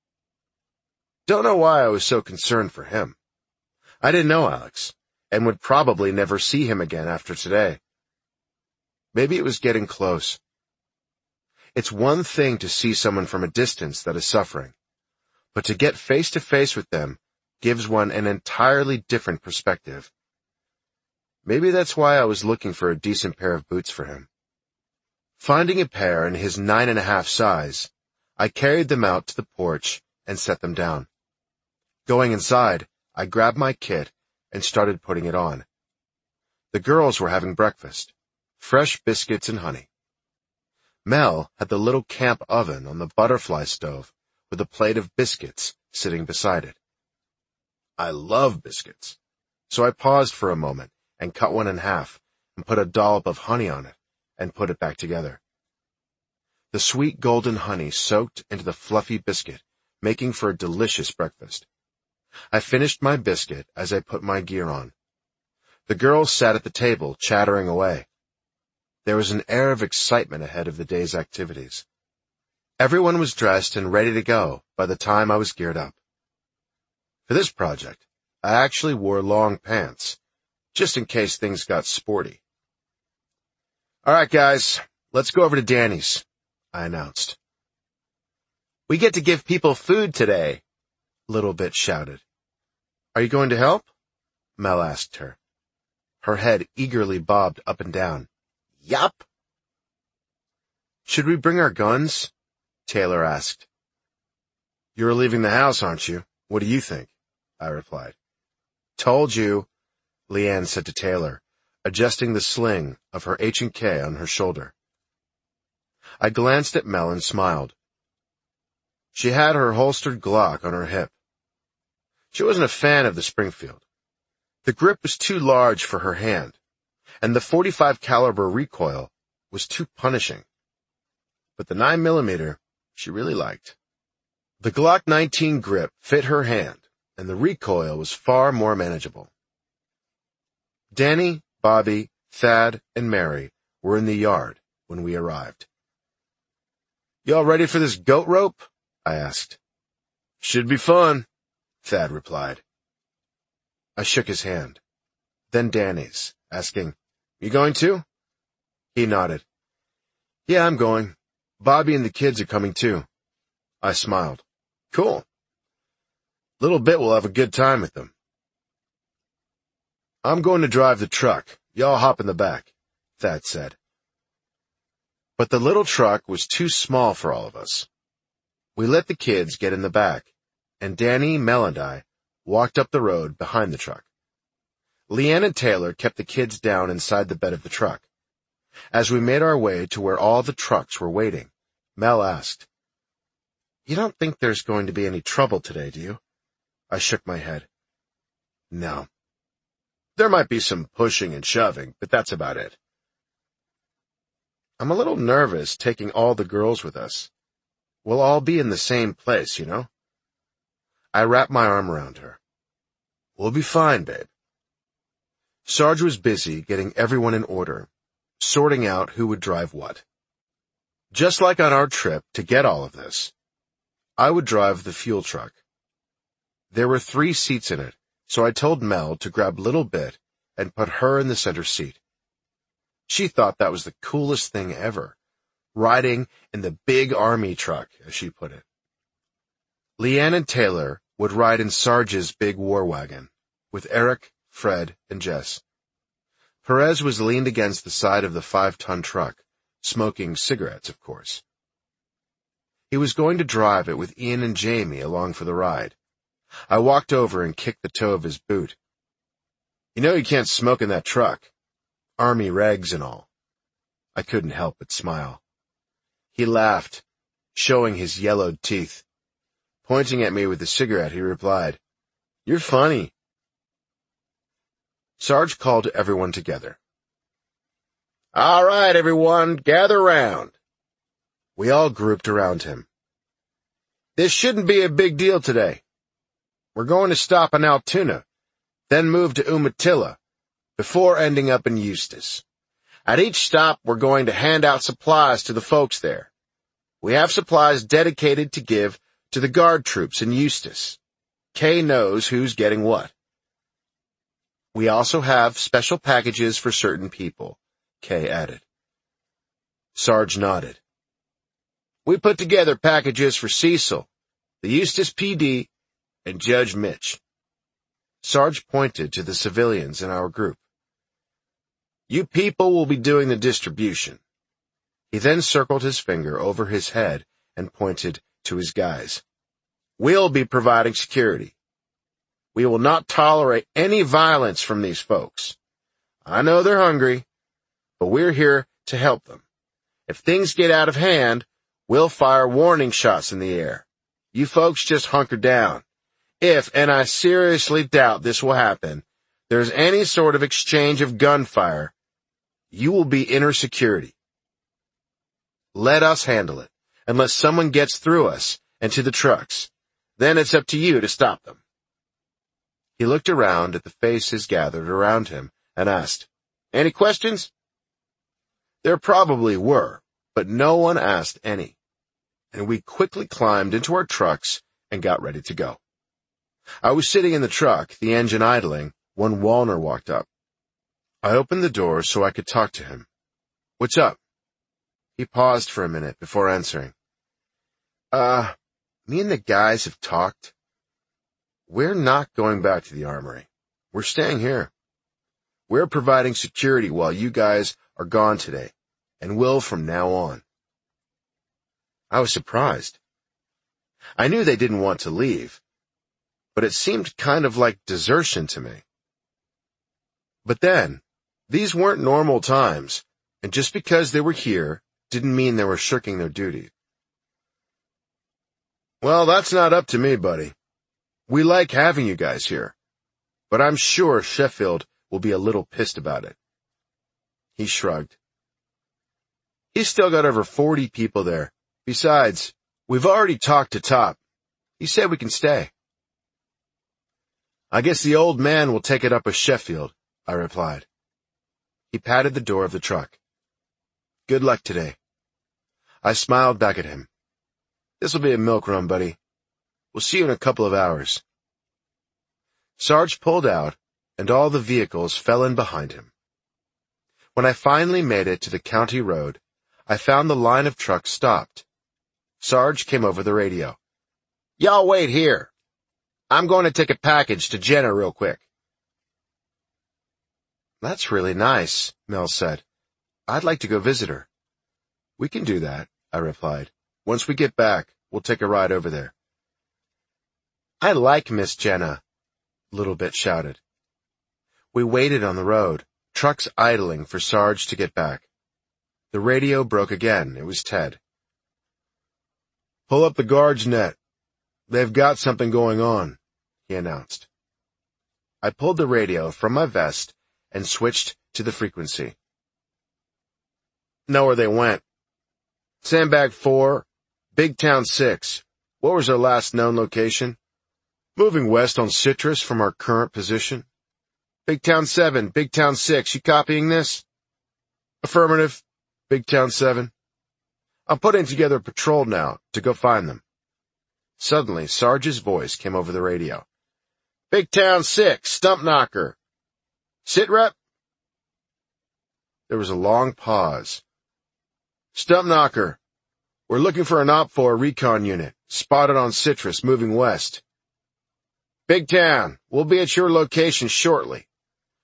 Don't know why I was so concerned for him. I didn't know Alex, and would probably never see him again after today. Maybe it was getting close. It's one thing to see someone from a distance that is suffering, but to get face to face with them gives one an entirely different perspective. Maybe that's why I was looking for a decent pair of boots for him. Finding a pair in his nine and a half size, I carried them out to the porch and set them down. Going inside, I grabbed my kit and started putting it on. The girls were having breakfast, fresh biscuits and honey. Mel had the little camp oven on the butterfly stove with a plate of biscuits sitting beside it. I love biscuits, so I paused for a moment and cut one in half and put a dollop of honey on it and put it back together. The sweet golden honey soaked into the fluffy biscuit, making for a delicious breakfast. I finished my biscuit as I put my gear on. The girls sat at the table, chattering away. There was an air of excitement ahead of the day's activities. Everyone was dressed and ready to go by the time I was geared up. For this project, I actually wore long pants, just in case things got sporty. "All right, guys, let's go over to Danny's," I announced. "We get to give people food today," Little Bit shouted. "Are you going to help?" Mel asked her. Her head eagerly bobbed up and down. "Yup." "Should we bring our guns?" Taylor asked. "You're leaving the house, aren't you? What do you think?" I replied. "Told you," Leanne said to Taylor, adjusting the sling of her H and K on her shoulder. I glanced at Mel and smiled. She had her holstered Glock on her hip. She wasn't a fan of the Springfield. The grip was too large for her hand, and the forty-five caliber recoil was too punishing. But the nine millimeter she really liked. The Glock nineteen grip fit her hand, and the recoil was far more manageable. Danny, Bobby, Thad, and Mary were in the yard when we arrived. "You all ready for this goat rope?" I asked. "Should be fun," Thad replied. I shook his hand, then Danny's, asking, "You going too?" He nodded. "Yeah, I'm going. Bobby and the kids are coming too." I smiled. "Cool. Little Bit will have a good time with them." "I'm going to drive the truck. Y'all hop in the back," Thad said. But the little truck was too small for all of us. We let the kids get in the back, and Danny, Mel, and I walked up the road behind the truck. Leanne and Taylor kept the kids down inside the bed of the truck. As we made our way to where all the trucks were waiting, Mel asked, "You don't think there's going to be any trouble today, do you?" I shook my head. "No. There might be some pushing and shoving, but that's about it." "I'm a little nervous taking all the girls with us. We'll all be in the same place, you know?" I wrapped my arm around her. "We'll be fine, babe." Sarge was busy getting everyone in order, sorting out who would drive what. Just like on our trip to get all of this, I would drive the fuel truck. There were three seats in it, so I told Mel to grab Little Bit and put her in the center seat. She thought that was the coolest thing ever, riding in the big army truck, as she put it. Leanne and Taylor would ride in Sarge's big war wagon, with Eric, Fred, and Jess. Perez was leaned against the side of the five-ton truck, smoking cigarettes, of course. He was going to drive it with Ian and Jamie along for the ride. I walked over and kicked the toe of his boot. You know you can't smoke in that truck. Army regs and all. I couldn't help but smile. He laughed, showing his yellowed teeth. Pointing at me with the cigarette, he replied, "You're funny." Sarge called everyone together. "All right, everyone, gather round." We all grouped around him. "This shouldn't be a big deal today. We're going to stop in Altoona, then move to Umatilla, before ending up in Eustis. At each stop, we're going to hand out supplies to the folks there. We have supplies dedicated to give to the guard troops in Eustis. Kay knows who's getting what. We also have special packages for certain people," Kay added. Sarge nodded. "We put together packages for Cecil, the Eustis P D, and Judge Mitch." Sarge pointed to the civilians in our group. "You people will be doing the distribution." He then circled his finger over his head and pointed to his guys. "We'll be providing security. We will not tolerate any violence from these folks. I know they're hungry, but we're here to help them. If things get out of hand, we'll fire warning shots in the air. You folks just hunker down. If, and I seriously doubt this will happen, there's any sort of exchange of gunfire, you will be inner security. Let us handle it, unless someone gets through us and to the trucks. Then it's up to you to stop them." He looked around at the faces gathered around him and asked, "Any questions?" There probably were, but no one asked any, and we quickly climbed into our trucks and got ready to go. I was sitting in the truck, the engine idling, when Wallner walked up. I opened the door so I could talk to him. "What's up?" He paused for a minute before answering. Uh, me and the guys have talked. We're not going back to the armory. We're staying here. We're providing security while you guys are gone today, and will from now on." I was surprised. I knew they didn't want to leave, but it seemed kind of like desertion to me. But then, these weren't normal times, and just because they were here didn't mean they were shirking their duty. "Well, that's not up to me, buddy. We like having you guys here, but I'm sure Sheffield will be a little pissed about it." He shrugged. "He's still got over forty people there. Besides, we've already talked to Top. He said we can stay." "I guess the old man will take it up with Sheffield," I replied. He patted the door of the truck. "Good luck today." I smiled back at him. "This'll be a milk run, buddy. We'll see you in a couple of hours." Sarge pulled out, and all the vehicles fell in behind him. When I finally made it to the county road, I found the line of trucks stopped. Sarge came over the radio. "Y'all wait here. I'm going to take a package to Jenna real quick." "That's really nice," Mel said. "I'd like to go visit her." "We can do that," I replied. "Once we get back, we'll take a ride over there." "I like Miss Jenna," Little Bit shouted. We waited on the road, trucks idling for Sarge to get back. The radio broke again. It was Ted. "Pull up the guard's net. They've got something going on," he announced. I pulled the radio from my vest and switched to the frequency. "Know where they went. Sandbag four, Big Town six. What was our last known location? Moving west on Citrus from our current position. Big Town seven, Big Town six. You copying this?" "Affirmative, Big Town seven. I'm putting together a patrol now to go find them." Suddenly, Sarge's voice came over the radio. "Big Town six, Stump Knocker. Sit rep?" There was a long pause. "Stump Knocker, we're looking for an op four recon unit, spotted on Citrus, moving west." "Big Town, we'll be at your location shortly.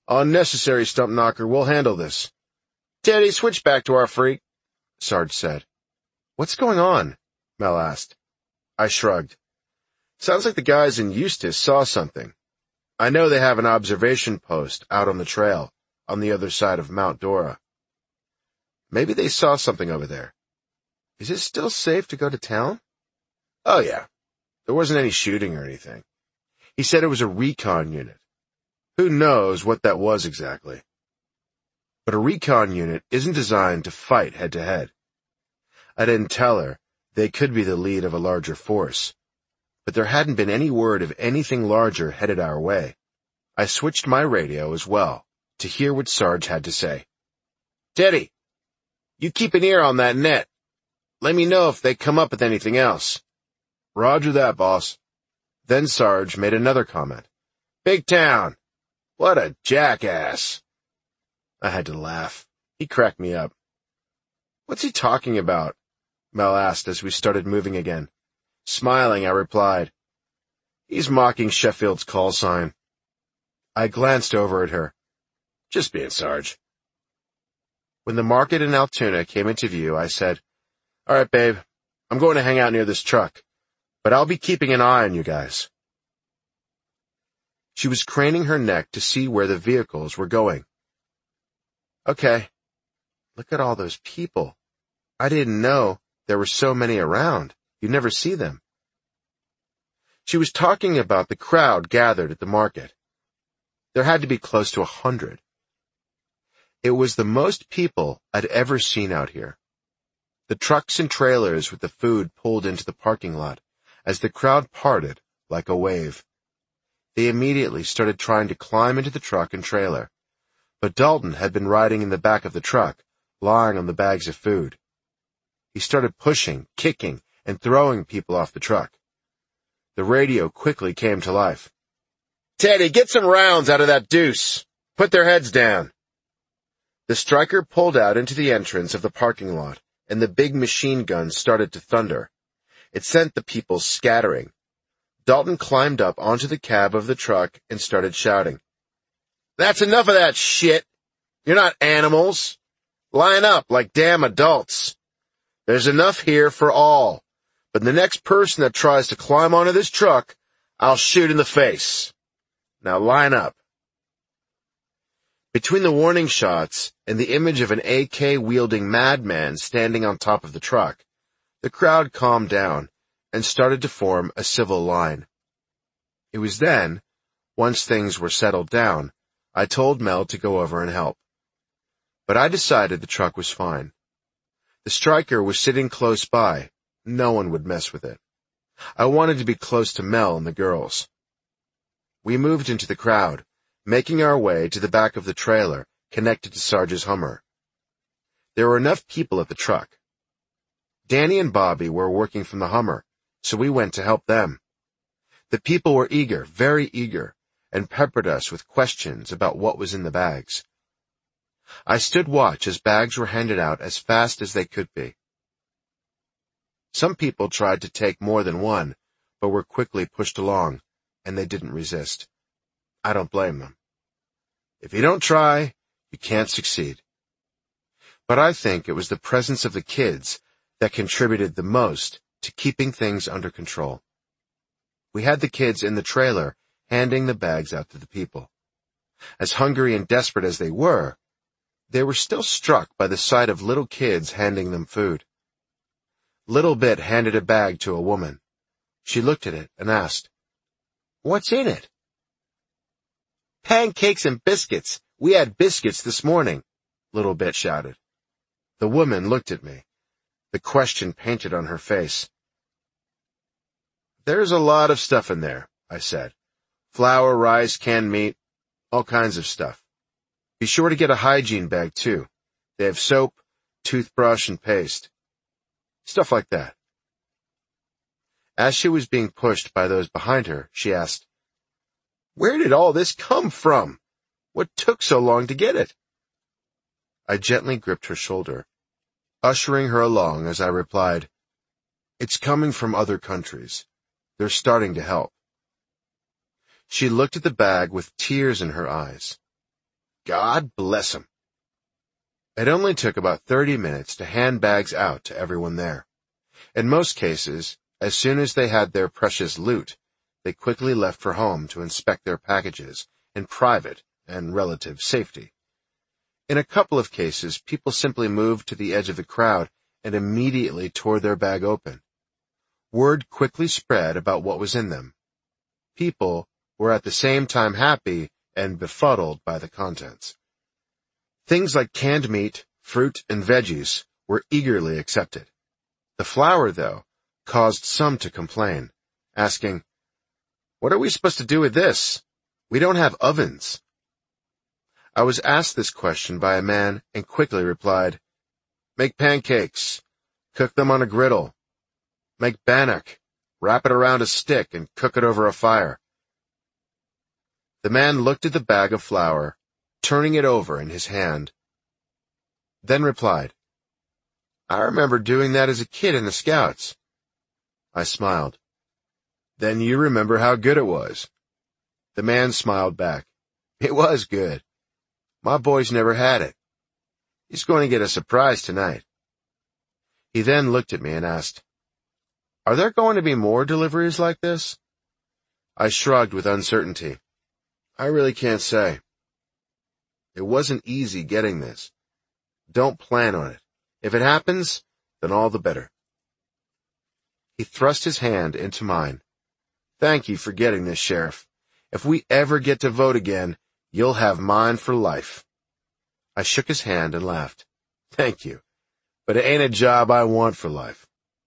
Unnecessary, Stump Knocker. We'll handle this. Teddy, switch back to our freak, Sarge said. What's going on? Mel asked. I shrugged. Sounds like the guys in Eustis saw something. I know they have an observation post out on the trail, on the other side of Mount Dora. Maybe they saw something over there. Is it still safe to go to town? Oh yeah. There wasn't any shooting or anything. He said it was a recon unit. Who knows what that was exactly? But a recon unit isn't designed to fight head-to-head. I didn't tell her they could be the lead of a larger force, but there hadn't been any word of anything larger headed our way. I switched my radio as well to hear what Sarge had to say. Teddy, you keep an ear on that net. Let me know if they come up with anything else. Roger that, boss. Then Sarge made another comment. Big town. What a jackass. I had to laugh. He cracked me up. What's he talking about? Mel asked as we started moving again. Smiling, I replied, He's mocking Sheffield's call sign. I glanced over at her. Just being Sarge. When the market in Altoona came into view, I said, All right, babe, I'm going to hang out near this truck, but I'll be keeping an eye on you guys. She was craning her neck to see where the vehicles were going. Okay. Look at all those people. I didn't know there were so many around. You never see them. She was talking about the crowd gathered at the market. There had to be close to a hundred. It was the most people I'd ever seen out here. The trucks and trailers with the food pulled into the parking lot as the crowd parted like a wave. They immediately started trying to climb into the truck and trailer, but Dalton had been riding in the back of the truck, lying on the bags of food. He started pushing, kicking, and throwing people off the truck. The radio quickly came to life. Teddy, get some rounds out of that deuce. Put their heads down. The striker pulled out into the entrance of the parking lot, and the big machine gun started to thunder. It sent the people scattering. Dalton climbed up onto the cab of the truck and started shouting. That's enough of that shit. You're not animals. Line up like damn adults. There's enough here for all, but the next person that tries to climb onto this truck, I'll shoot in the face. Now line up. Between the warning shots and the image of an A K-wielding madman standing on top of the truck, the crowd calmed down and started to form a civil line. It was then, once things were settled down, I told Mel to go over and help. But I decided the truck was fine. The striker was sitting close by. No one would mess with it. I wanted to be close to Mel and the girls. We moved into the crowd, making our way to the back of the trailer connected to Sarge's Hummer. There were enough people at the truck. Danny and Bobby were working from the Hummer, so we went to help them. The people were eager, very eager, and peppered us with questions about what was in the bags. I stood watch as bags were handed out as fast as they could be. Some people tried to take more than one, but were quickly pushed along, and they didn't resist. I don't blame them. If you don't try, you can't succeed. But I think it was the presence of the kids that contributed the most to keeping things under control. We had the kids in the trailer handing the bags out to the people. As hungry and desperate as they were, they were still struck by the sight of little kids handing them food. Little Bit handed a bag to a woman. She looked at it and asked, What's in it? Pancakes and biscuits. We had biscuits this morning, Little Bit shouted. The woman looked at me, the question painted on her face. There's a lot of stuff in there, I said. Flour, rice, canned meat, all kinds of stuff. Be sure to get a hygiene bag, too. They have soap, toothbrush, and paste. Stuff like that. As she was being pushed by those behind her, she asked, Where did all this come from? What took so long to get it? I gently gripped her shoulder, ushering her along as I replied, It's coming from other countries. They're starting to help. She looked at the bag with tears in her eyes. God bless 'em. It only took about thirty minutes to hand bags out to everyone there. In most cases, as soon as they had their precious loot, they quickly left for home to inspect their packages in private and relative safety. In a couple of cases, people simply moved to the edge of the crowd and immediately tore their bag open. Word quickly spread about what was in them. People were at the same time happy and befuddled by the contents. Things like canned meat, fruit, and veggies were eagerly accepted. The flour, though, caused some to complain, asking, "What are we supposed to do with this? We don't have ovens." I was asked this question by a man and quickly replied, "Make pancakes. Cook them on a griddle. Make bannock. Wrap it around a stick and cook it over a fire." The man looked at the bag of flour, turning it over in his hand, then replied, "I remember doing that as a kid in the Scouts." I smiled. "Then you remember how good it was." The man smiled back. "It was good. My boys never had it. He's going to get a surprise tonight." He then looked at me and asked, "Are there going to be more deliveries like this?" I shrugged with uncertainty. "I really can't say. It wasn't easy getting this. Don't plan on it. If it happens, then all the better." He thrust his hand into mine. "Thank you for getting this, Sheriff. If we ever get to vote again, you'll have mine for life." I shook his hand and laughed. "Thank you, but it ain't a job I want for life."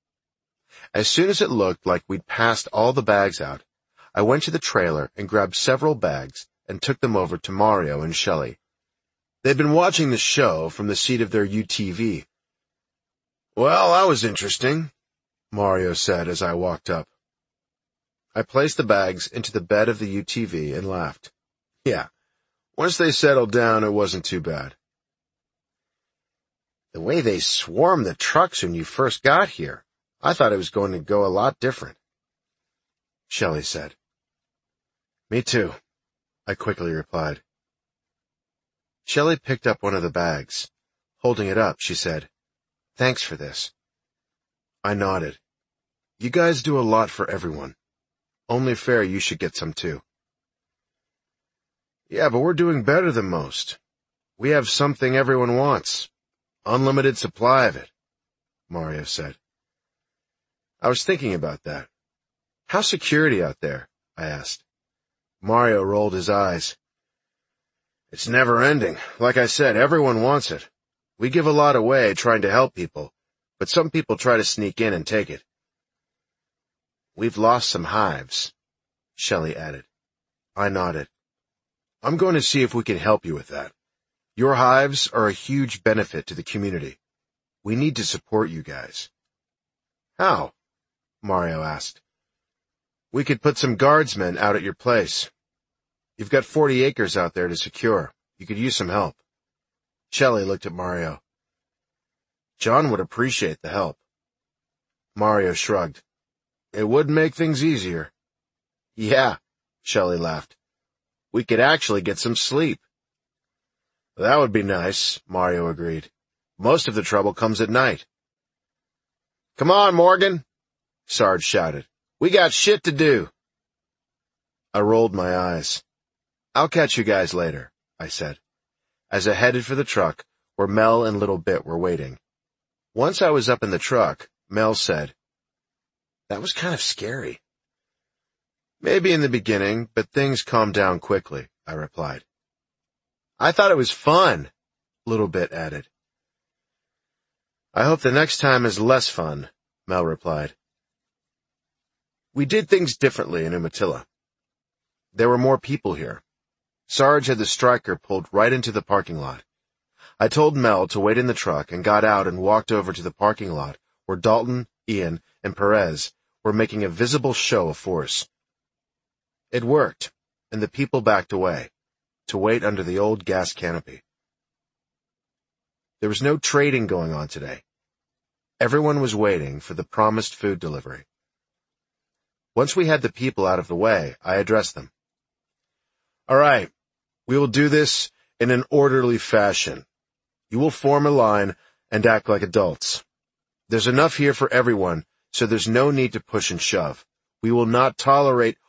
As soon as it looked like we'd passed all the bags out, I went to the trailer and grabbed several bags and took them over to Mario and Shelley. They'd been watching the show from the seat of their U T V. "Well, that was interesting," Mario said as I walked up. I placed the bags into the bed of the U T V and laughed. "Yeah, once they settled down, it wasn't too bad." "The way they swarmed the trucks when you first got here, I thought it was going to go a lot different," Shelley said. "Me too," I quickly replied. Shelley picked up one of the bags. Holding it up, she said, "Thanks for this." I nodded. "You guys do a lot for everyone. Only fair you should get some too." "Yeah, but we're doing better than most. We have something everyone wants. Unlimited supply of it," Mario said. I was thinking about that. "How's security out there?" I asked. Mario rolled his eyes. "It's never ending. Like I said, everyone wants it. We give a lot away trying to help people, but some people try to sneak in and take it." "We've lost some hives," Shelley added. I nodded. "I'm going to see if we can help you with that. Your hives are a huge benefit to the community. We need to support you guys." "How?" Mario asked. "We could put some guardsmen out at your place. You've got forty acres out there to secure. You could use some help." Shelley looked at Mario. "John would appreciate the help." Mario shrugged. "It would make things easier." "Yeah," Shelley laughed. "We could actually get some sleep." "That would be nice," Mario agreed. "Most of the trouble comes at night." "Come on, Morgan," Sarge shouted. "We got shit to do." I rolled my eyes. "I'll catch you guys later," I said, as I headed for the truck where Mel and Little Bit were waiting. Once I was up in the truck, Mel said, "That was kind of scary." "Maybe in the beginning, but things calmed down quickly," I replied. "I thought it was fun," Little Bit added. "I hope the next time is less fun," Mel replied. We did things differently in Umatilla. There were more people here. Sarge had the striker pulled right into the parking lot. I told Mel to wait in the truck and got out and walked over to the parking lot where Dalton, Ian, and Perez were making a visible show of force. It worked, and the people backed away to wait under the old gas canopy. There was no trading going on today. Everyone was waiting for the promised food delivery. Once we had the people out of the way, I addressed them. "All right, we will do this in an orderly fashion. You will form a line and act like adults. There's enough here for everyone, so there's no need to push and shove. We will not tolerate